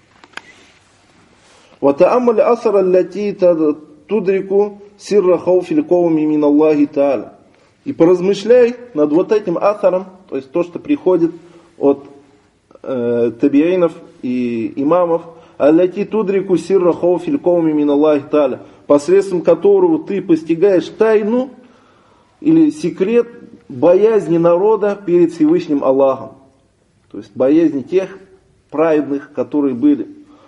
وَتَأَمَّلْ أَثَرَ الَّتِي تُدْرِكُ سِرَّ خَوْفِ الْقَوْمِ مِنَ اللَّهِ تَعَالَى. И поразмышляй над вот этим асаром, то есть то, что приходит от э, табиинов и имамов, الَّتِي تُدْرِكُ سِرَّ خَوْفِ الْقَوْمِ مِنَ اللَّهِ تَعَالَى, посредством которого ты постигаешь тайну или секрет боязни народа перед Всевышним Аллахом. То есть боязни тех праведных, которые были.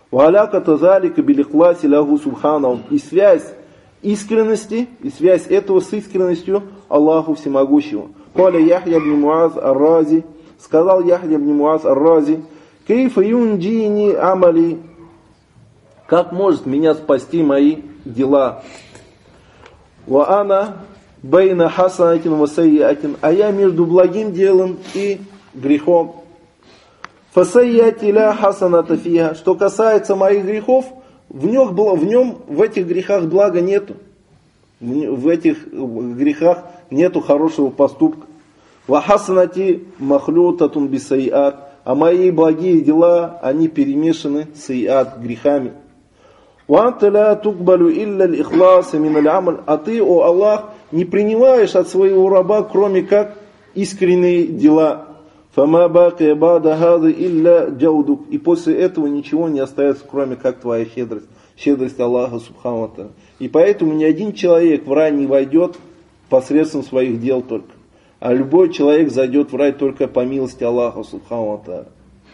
И связь искренности, и связь этого с искренностью Аллаху Всемогущего. Сказал Яхья ибн Муаз ар-Рази, сказал Яхья ибн Муаз ар-Рази: «Кейфа юнджини амали». Как может меня спасти мои дела? «Ва ана бейна хасанатин ва сайятин». А я между благим делом и грехом. «Фасайяти ля хасаната фиха». Что касается моих грехов, в нем, в нем, в этих грехах блага нету. В этих грехах нету хорошего поступка. «Ва хасанати махлютатун бисайят». А мои благие дела, они перемешаны с сайят, грехами. «Ва анта ля тукбалю илля л-ихласа мин аль-амаль». А ты, о Аллах, не принимаешь от своего раба, кроме как искренние дела. «Фама баки бада хады илля джаудук». И после этого ничего не остается, кроме как твоя щедрость. Щедрость Аллаха Субхану ва Тааля. И поэтому ни один человек в рай не войдет посредством своих дел только. А любой человек зайдет в рай только по милости Аллаха Субхану ва Тааля.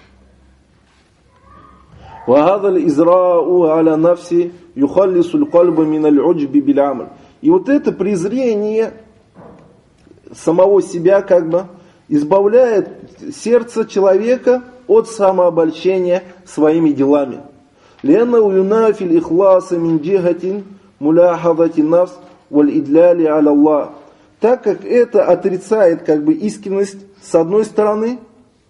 «Вахадаль израу аля нафси юхаллисуль кальба миналь уджби билямаль». И вот это презрение самого себя как бы избавляет сердце человека от самообольщения своими делами. «Лена уюнафиль ихласа мин джихатин муляхадати нафс валь идляли аля Аллах». Так как это отрицает как бы искренность с одной стороны,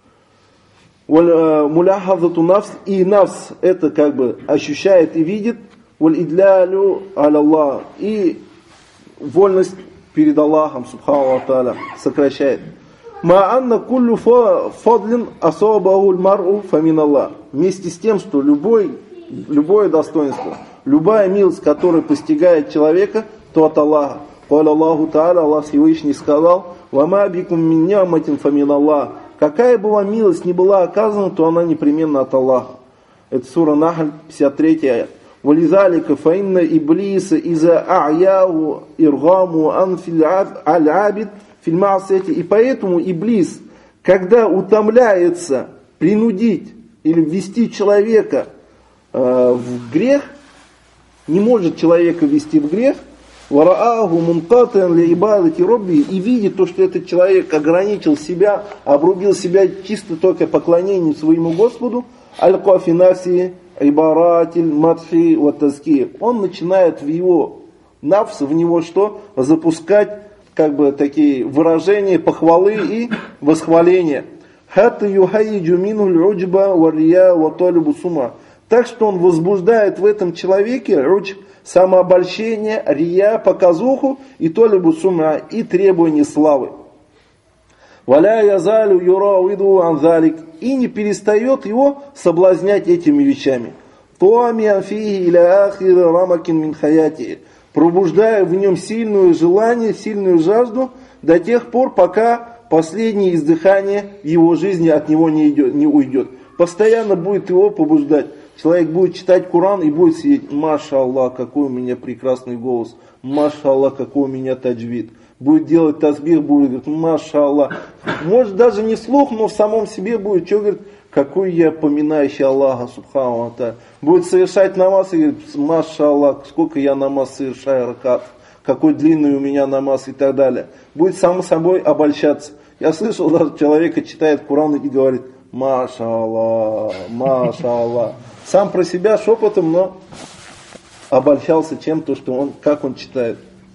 муляхадату нафс, и нафс это как бы ощущает и видит, валь идлялю аля Аллах, и вольность перед Аллахом Субхану ва Тааля сокращает. «Ма анна куллю фадлин асабаху аль-мар'у фамин Аллах». Вместе с тем, что любой, любое достоинство, любая милость, которая постигает человека, то от Аллаха. Каля Аллаху Тааля, Аллах Всевышний сказал: «Вама бикум мин ни'матин фамин Аллах». Какая бы вам милость ни была оказана, то она непременно от Аллаха. Это сура Нахль, пятьдесят третий аят. «Вализалика фаинна иблиса иза а'яу иргаму анфиль аль-абид». И поэтому Иблис, когда утомляется принудить или ввести человека э, в грех, не может человека ввести в грех, варааху мункатан ли ибадати робби, и видит то, что этот человек ограничил себя, обрубил себя чисто только поклонением своему Господу, аль-кафи нафси ибаратиль матхи ватазки. Он начинает в его нафс, в него что? Запускать как бы такие выражения похвалы и восхваления. Хатта юхайиджу мину л'уджба вария ваталибу сума. Так что он возбуждает в этом человеке рудж, самообольщение, рия, показуху и толибу сума, и требование славы. Валя язалю юравиду анзалик, и не перестает его соблазнять этими вещами. Туами анфихи иля ахира рамакин мин хаяти, пробуждая в нем сильное желание, сильную жажду до тех пор, пока последнее издыхание в его жизни от него не, идет, не уйдет. Постоянно будет его побуждать. Человек будет читать Коран и будет сидеть: Маша Аллах, какой у меня прекрасный голос, Маша Аллах, какой у меня таджвид. Будет делать тасбих, будет говорить: Маша Аллах. Может даже не вслух, но в самом себе будет, что говорит: какой я поминающий Аллаха, субхану ва тааля. Будет совершать намаз и говорит: Маша Аллах, сколько я намаз совершаю, ракат, какой длинный у меня намаз и так далее. Будет сам собой обольщаться. Я слышал, даже человека читает Коран и говорит: Маша Аллах, Маша Аллах. Сам про себя шепотом, но обольщался чем-то, что он, как он читает.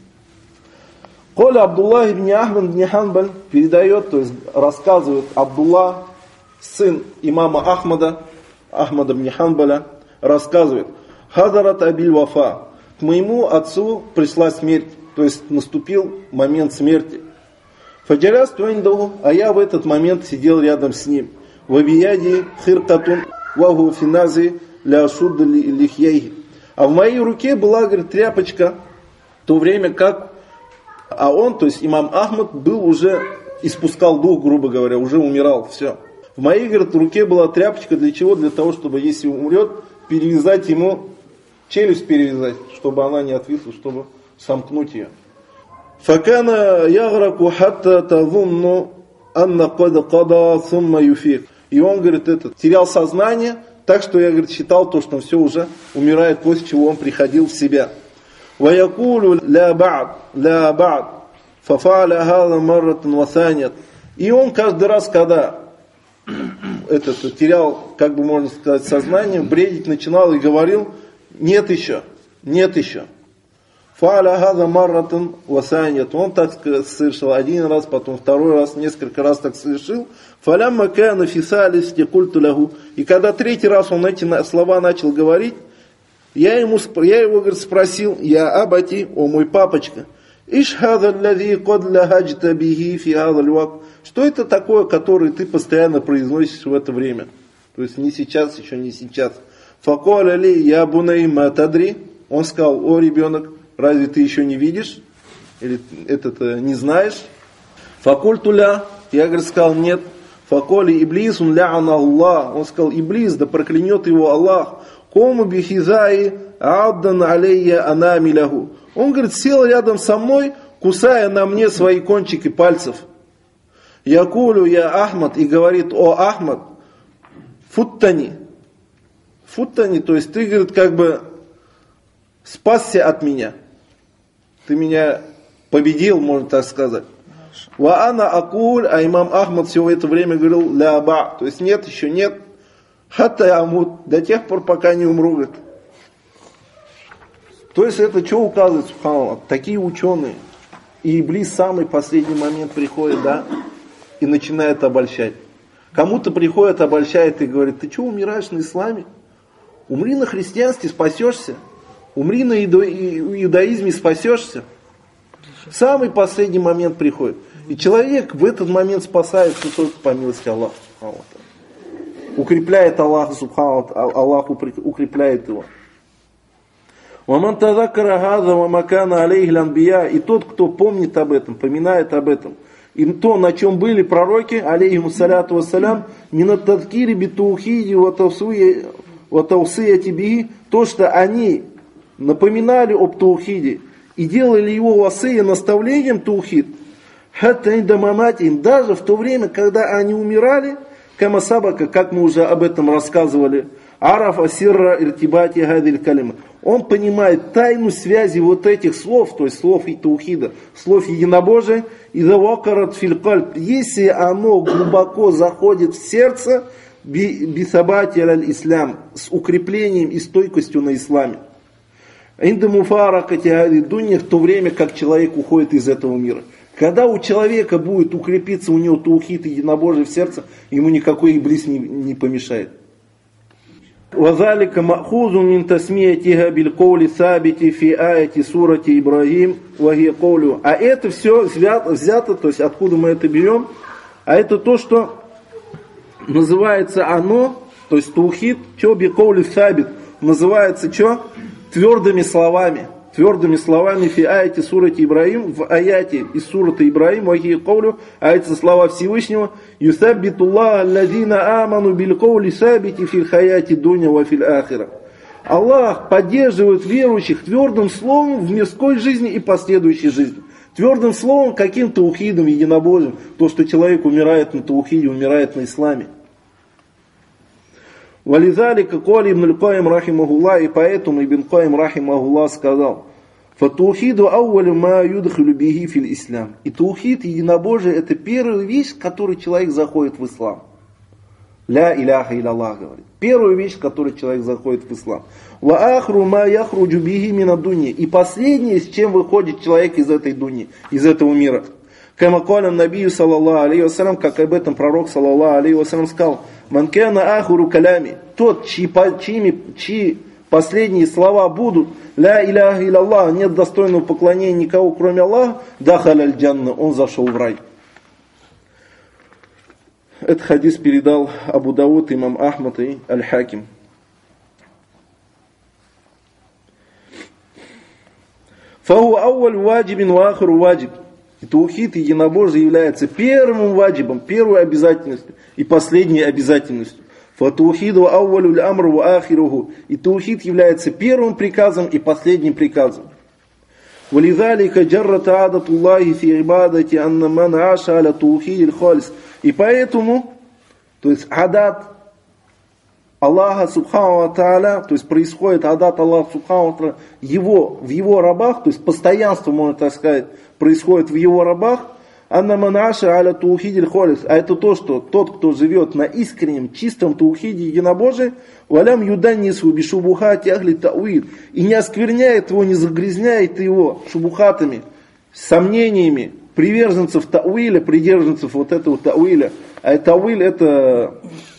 Коля Абдуллах ибн Ахмад ибн Ханбаль передает, то есть рассказывает Абдулла, сын имама Ахмада, Ахмада ибн Ханбаля, рассказывает: Хадарат Абиль Вафа, к моему отцу пришла смерть, то есть наступил момент смерти. Фаджаряс туиндаху, а я в этот момент сидел рядом с ним. Вабияди хиркатун вагу финази ля шудда лихьяйхи. А в моей руке была, говорит, тряпочка, в то время как, а он, то есть имам Ахмад, был уже, испускал дух, грубо говоря, уже умирал, все. В моей, говорит, руке была тряпочка, для чего? Для того, чтобы, если умрет, перевязать ему, челюсть перевязать, чтобы она не отвисла, чтобы сомкнуть ее. Факана яграку хатта тазунну анна кад када сумма юфик. И он, говорит, этот, терял сознание, так что я, говорит, считал то, что он все уже умирает, после чего он приходил в себя. وَيَقُولُ لَا بَعْدْ لَا بَعْدْ فَفَعَلَ هَذَا مَرَّةً وَثَانِيَةً. И он каждый раз, когда этот, терял, как бы можно сказать, сознание, бредить начинал и говорил: нет еще, нет еще. فَعَلَ هَذَا مَرَّةً وَثَانِيَةً. Он так совершил один раз, потом второй раз, несколько раз так совершил. فَلَمَّا كَانَ فِي ثَالِثٍ قُلْتُ لَهُ. И когда третий раз он эти слова начал говорить, я, ему, я его, говорит, спросил: я абати, о мой папочка, иш хаза аллази код лахаджта бихи фи хаза аль-вакт. Что это такое, которое ты постоянно произносишь в это время? То есть не сейчас, еще не сейчас. Факоля ли я бунай ма тадри. Он сказал: о ребенок, разве ты еще не видишь? Или это не знаешь? Факультуля. Я, говорит, сказал: нет. Факоли иблис он ля'ана Аллах. Он сказал: иблис, да проклянет его Аллах. Кому бихизаи аддан алейя анамиляху. Он, говорит, сел рядом со мной, кусая на мне свои кончики пальцев. Якулю я Ахмад, и говорит: о Ахмад, футтани. Футтани, то есть ты, говорит, как бы спасся от меня. Ты меня победил, можно так сказать. Ва ана акуль, а имам Ахмад все это время говорил: ля ба, то есть нет, еще нет. Хатта амут, до тех пор, пока не умру, говорит. То есть это что указывает, субханаллах? Такие ученые. И Иблис в самый последний момент приходит, да, и начинает обольщать. Кому-то приходит, обольщает и говорит: ты что, умираешь на исламе? Умри на христианстве, спасешься. Умри на иудаизме, спасешься. В самый последний момент приходит. И человек в этот момент спасается только по милости Аллаха, субханаллах. Укрепляет Аллах, субханаллах, Аллах укрепляет его. وَمَنْ تَذَكَّرَ هَذَا وَمَكَانَ عَلَيْهِ الْأَنْبِيَاء. И тот, кто помнит об этом, поминает об этом, и то, на чем были пророки, алейхиму саляту вассалям, не на тадкире битаухиди ватаусияти биги, то, что они напоминали об таухиде и делали его васия наставлением таухид, хатта индамаматин, даже в то время, когда они умирали, кама сабака, как мы уже об этом рассказывали, араф асирра иртибати гадиль калима. он понимает тайну связи вот этих слов, то есть слов и таухида, слов единобожия, и завакарат филькальб, если оно глубоко заходит в сердце, бисабати аль-ислам, с укреплением и стойкостью на исламе. Индамуфаракати дуня, в то время как человек уходит из этого мира. Когда у человека будет укрепиться у него таухид и единобожие в сердце, ему никакой иблис не, не помешает. وذلك مأخوذ من تسميتها بالقول ثابت في آية سورة إبراهيم وهي قوله. А это все взято, то есть откуда мы это берем? А это то, что называется оно, то есть таухид, что бикоули сабит, называется что? Твердыми словами. Твердыми словами фи аяти сурати Ибрахим, в аяте из сурата Ибрахим, вахи каулю, а это слова Всевышнего, юсаббитуллах алладина аману биль каули сабити фил хаяти дуня ва фил ахира. Аллах поддерживает верующих твердым словом в мирской жизни и последующей жизни. Твердым словом, каким таухидом, единобожием, то, что человек умирает на таухиде, умирает на исламе. Вализалика коли ибн аль-Каим рахимахуллах, и поэтому ибн Каим рахимахуллах сказал: фатаухиду аувалю ма юдхилю бихи фил ислам. И таухид, единобожие, это первая вещь, в которой человек заходит в ислам. Ля иляха илlallah, говорит. Первая вещь, в которой человек заходит в ислам. Ва ахру ма яхруджу бихи мина дунья. И последнее, с чем выходит человек из этой дуньи, из этого мира. Кама каля набию саллаллаху алейхи вассалям, как об этом пророк саллаллаху алейхи вассалям сказал: ман кана ахру калями, тот, чьи, чьи, чьи последние слова будут ля иляха илlallah, нет достойного поклонения никого кроме Аллаха, дахаль аль-джанна, он зашел в рай. Этот хадис передал Абу Дауд, имам Ахмад и Аль-Хаким. Фаху ауаль ваджибин ва ахру ваджиб. И таухид, единобожие, является первым ваджибом, первой обязательностью и последней обязательностью. Фатаухиду ауалю амру ва ахируху. И таухид является первым приказом и последним приказом. Валидалика джаррата адатуллахи фи ибадати анна ман аша аля таухидил халис. И поэтому, то есть адат Аллаха субхану ва тааля, то есть происходит адат Аллаха субхану ва тааля, его, в его рабах, то есть постоянство, можно так сказать, происходит в его рабах, анна ман аша аля таухидил халис. А это то, что тот, кто живет на искреннем, чистом таухиде единобожии, валям юданнису бишубухати ахли тауил, и не оскверняет его, не загрязняет его шубухатами, сомнениями приверженцев тауиля, придержанцев вот этого тауиля. А тауиль это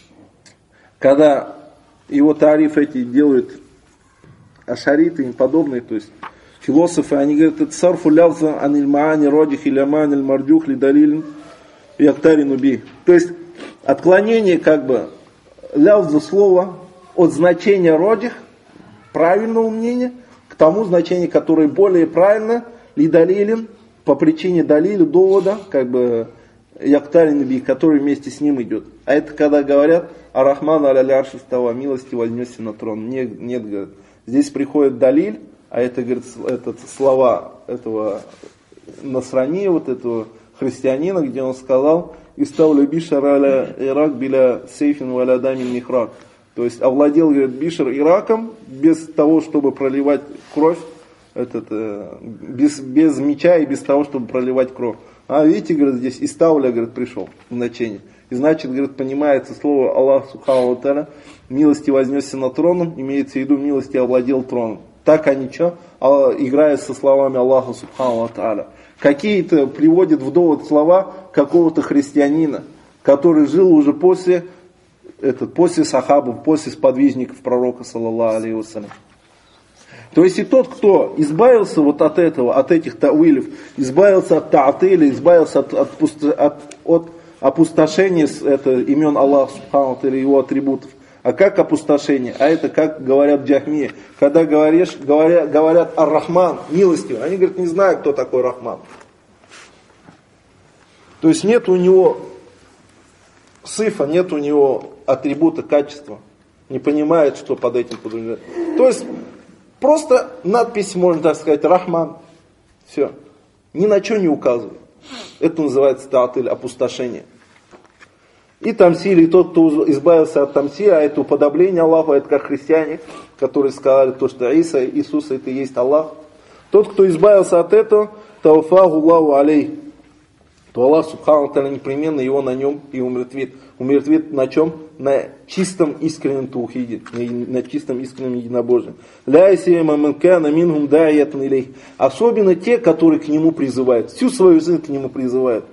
когда его тариф эти делают ашариты и подобные, то есть философы, они говорят, это сарфу лявза аниль маани родих или аманиль мардюх ли далилин и актарину би. То есть отклонение как бы лявза слова от значения родих, правильного мнения, к тому значению, которое более правильно, ли далилин, по причине далиля, довода, как бы яктарин би, который вместе с ним идет. А это когда говорят Ар-Рахман аля-ля-арши става, милости вознесся на трон. Нет, нет, говорят. Здесь приходит далиль, а это, говорит, это слова этого насрания, вот этого христианина, где он сказал: «Истауля бишар аля Ирак биля сейфин валя дамин михрак». То есть овладел, говорит, Бишар Ираком без того, чтобы проливать кровь, этот, без, без меча и без того, чтобы проливать кровь. А видите, говорит, здесь Истауля, говорит, пришел в значение. И значит, говорит, понимается слово Аллах субхану ва тааля, милости вознесся на троном, имеется в виду милости овладел троном. Так они что? Играют со словами Аллаха субхану ва тааля. Какие-то приводят в довод слова какого-то христианина, который жил уже после, этот, после сахабов, после сподвижников пророка саллаллаху алейхи вассалям. То есть и тот, кто избавился вот от этого, от этих тауилев, избавился от таатиля, избавился от, от, от, от опустошения это, имен Аллаха субхану или его атрибутов. А как опустошение? А это как говорят джахмии. Когда говоришь, говорят, говорят Ар-Рахман, милостивый, они говорят, не знаю, кто такой Рахман. То есть нет у него сифа, нет у него атрибута, качества. Не понимает, что под этим подразумевается. То есть просто надпись, можно так сказать, Рахман. Все. Ни на что не указывает. Это называется таатиль, опустошение. И тамсиль, и тот, кто избавился от тамсиля, а это уподобление Аллаху, это как христиане, которые сказали, то, что Иса, Иисус это и есть Аллах. Тот, кто избавился от этого, тауфаху Аллаху алей, то Аллах субхану та'аля непременно его на нем и умертвит. Умертвит на чем? На чистом искреннем таухиде, на чистом искреннем единобожии. Ля сима ман кана минхум да'иятан илейх. Особенно те, которые к нему призывают, всю свою жизнь к нему призывают.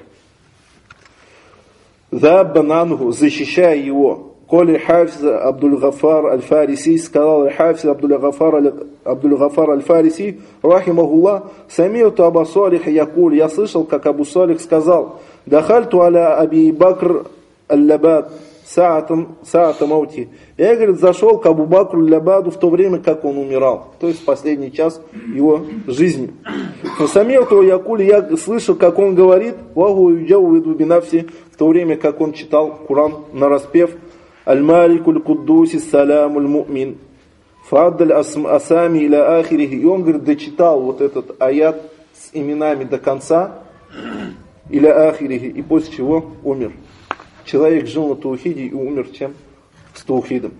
Заббанангу, защищая его. Коли хафиз Абдуль-Гафар Аль-Фариси, сказал хафиз Абдуль-Гафар Аль-Фариси, рахимахуллах, самиуту Абу Салих якуль, я слышал, как Абу Салих сказал, дахальту аля Аби Бакр Аль-Лабад, саата маути. Я, говорит, зашел к Абу Бакру Аль-Лабаду в то время, как он умирал, то есть в последний час его жизни. Самиуту якуль, я слышал, как он говорит, ваху юджауиду бинафси, в то время, как он читал Куран на распев, Аль-Малику Аль-Куддуси Саляму Аль-Му'мин Фаддаль Асами иля Ахирихи. И он, говорит, дочитал вот этот аят с именами до конца, иля Ахирихи, и после чего умер. Человек жил на таухиде и умер чем? С таухидом.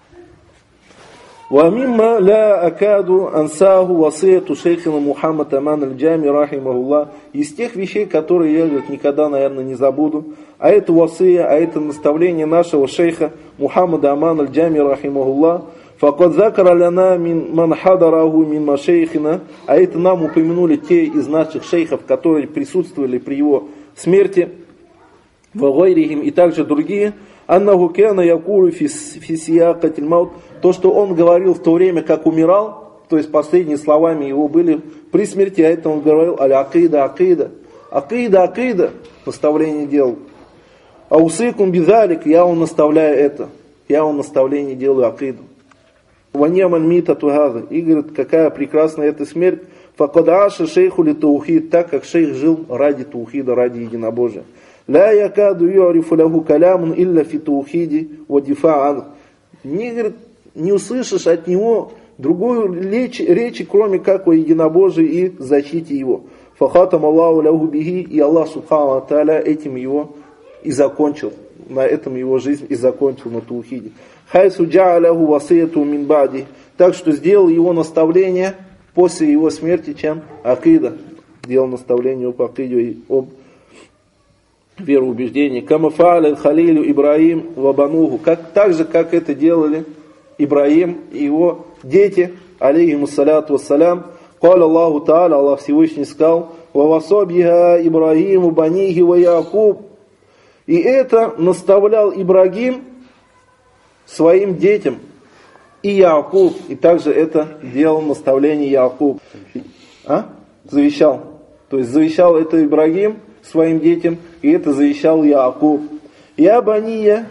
وَمِمَّا لَا أَكَادُ أَنْسَاهُ وَصِيَّةُ شَيْخِنَا Мухаммад Аман Аль-Джами рахимахуллах. Из тех вещей, которые я, говорит, никогда, наверное, не забуду, а это васия, а это наставление нашего шейха Мухаммада Аман Аль-Джами рахимахуллах. فَقَدْ ذَكَرَ لَنَا مِنْ مَنْ حَضَرَهُ مِنْ مَشَيْخِنَا. А это нам упомянули те из наших шейхов, которые присутствовали при его смерти, وَغَيْرِهِمْ, и также другие, أَنَّهُ كَانَ يَقُولُ فِي سِيَاقَةِ الْمَوْتِ. То, что он говорил в то время, как умирал, то есть последними словами его были при смерти, а это он говорил аль-акида, акида, акида, акида, наставление делал. А усыкум бидалик, я вам наставляю это, я вам наставление делаю акиду. Ваньяман мита тухаза, и говорит, какая прекрасная эта смерть, факадаша шейху ли таухид, так как шейх жил ради таухида, ради единобожия. Ля якаду юарифу лаху калямун илля фи таухиди ва дифа ан. Не, говорит, не услышишь от него другой речи, речи, кроме как о единобожии и защите его. Фахатам Аллаху ляху бихи, и Аллах субхану тааля этим его и закончил, на этом его жизнь и закончил на таухиде. Хайсу джа'аляху васияту мин ба'ди, так что сделал его наставление после его смерти, чем акида, сделал наставление об акиде и об вероубеждении. Кама фа'аля халилю Ибраим вабануху, как, так же, как это делали Ибраим и его дети, алейхиму саляту вассалям. Каля Аллаху Та'аля, Аллах Всевышний сказал, вавасобиха Ибраиму банихи ва Якуб. И это наставлял Ибрагим своим детям и Якуб. И также это делал наставление Якуб. А? Завещал. То есть завещал это Ибрагим своим детям, и это завещал Якуб. Я бания,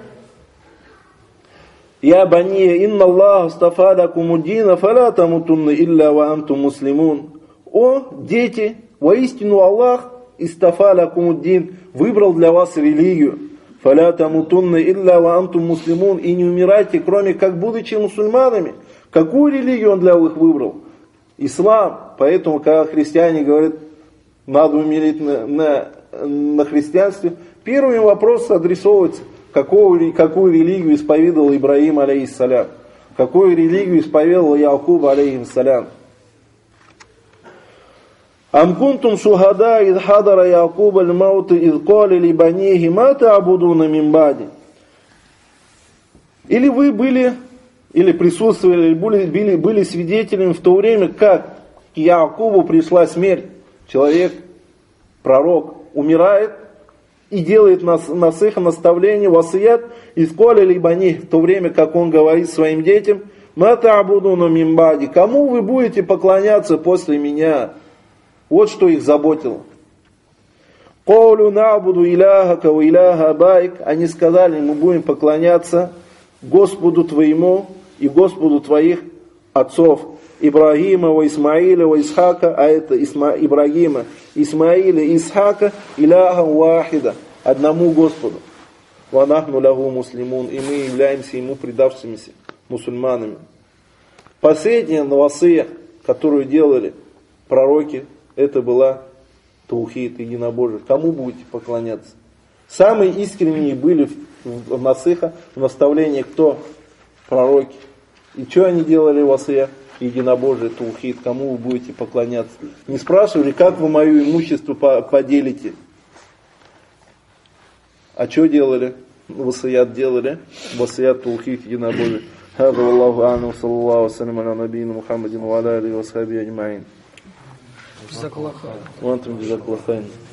Я бания, инна Аллах астафа лакум уддина, фаля тамутунна илля ва антум муслимун. О, дети, воистину Аллах истафа лакум уддин, выбрал для вас религию. Фаля тамутунна илля ва антум муслимун. И не умирайте, кроме как будучи мусульманами. Какую религию он для вас выбрал? Ислам. Поэтому, когда христиане говорят, надо умереть на, на, на христианстве, первый вопрос адресовывается, какую, какую религию исповедовал Ибраим, алейхиссалям, какую религию исповедовал Якуб, алейхиссалям. Ам кунтум шухада из хадара Якуб аль-маут из кали ли банихи ма та'будуна мин ба'ди. Или вы были, или присутствовали, или были, были, были свидетелями в то время, как к Якубу пришла смерть. Человек, пророк, умирает и делает нас, насыха наставление, васият, из коля либани, в то время, как он говорит своим детям, ма та'будуна мин ба'ди, кому вы будете поклоняться после меня? Вот что их заботило. Каулю набуду иляха ва иляха абаик, они сказали, мы будем поклоняться Господу твоему и Господу твоих отцов. Ибрагима, ва Исмаиля, ва Исхака, а это Исма, Ибрагима, Исмаиля и Исхака, иляха вахида, одному Господу. Ва нахну лаху муслимун, и мы являемся ему предавшимися мусульманами. Последняя васия, которую делали пророки, это была таухид, единобожие. Кому будете поклоняться? Самые искренние были в насыха, в наставлении кто? Пророки. И что они делали в васия? Единобожие, таухид, кому вы будете поклоняться. Не спрашивали, как вы мое имущество поделите. А что делали? Васият делали. Васият, таухид, единобожие. هذا والله أعلم وصلى الله وسلم على نبينا محمد وعلى آله وصحبه أجمعين. جزاك الله خير. وأنتم جزاك الله خير.